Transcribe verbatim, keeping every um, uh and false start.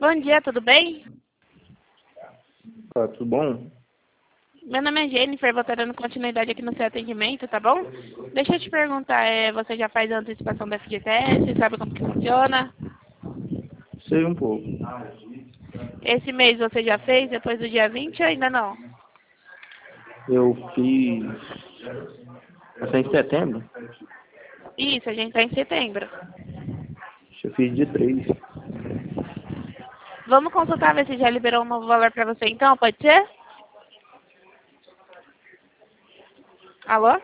Bom dia, tudo bem? Tá, tudo bom? Meu nome é Jennifer, vou estar dando continuidade aqui no seu atendimento, tá bom? Deixa eu te perguntar, é, você já faz a antecipação da F G T S? Sabe como que funciona? Sei um pouco. Esse mês você já fez, depois do dia vinte ou ainda não? Eu fiz. Essa é em setembro? Isso, a gente tá em setembro. Eu fiz de três. Vamos consultar, ver se já liberou um novo valor pra você então, pode ser? Alô?